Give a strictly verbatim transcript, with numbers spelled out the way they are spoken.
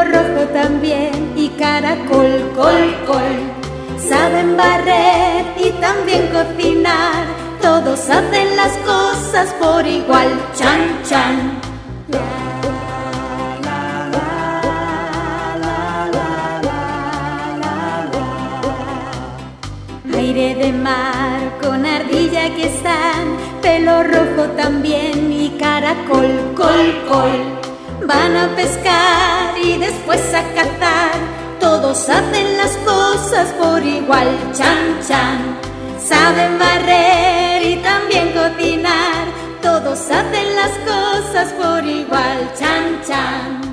rojo también y caracol, col, col. Saben barrer y también cocinar, todos hacen las cosas por igual, chan, chan. Aire de mar con ardilla que están, pelo rojo también y caracol, col, col. Van a pescar y después a cazar, todos hacen las cosas por igual, chan, chan. Saben barrer y también cocinar, todos hacen las cosas por igual, chan, chan.